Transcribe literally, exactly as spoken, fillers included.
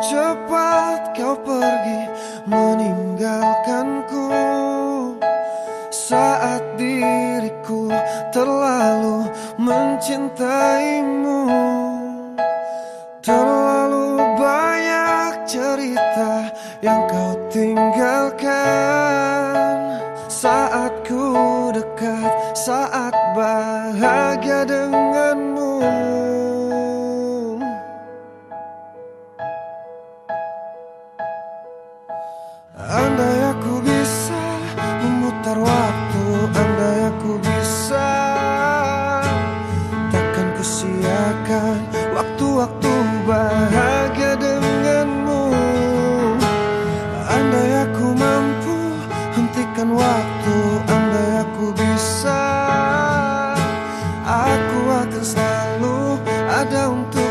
Cepat kau pergi meninggalkanku saat diriku terlalu mencintaimu. Terlalu banyak cerita yang kau tinggalkan saat ku dekat, saat bahagia denganmu. Andai aku bisa memutar waktu, andai aku bisa, takkan kusiakan waktu-waktu bahagia denganmu. Andai aku mampu hentikan waktu, andai aku bisa, aku akan selalu ada untuk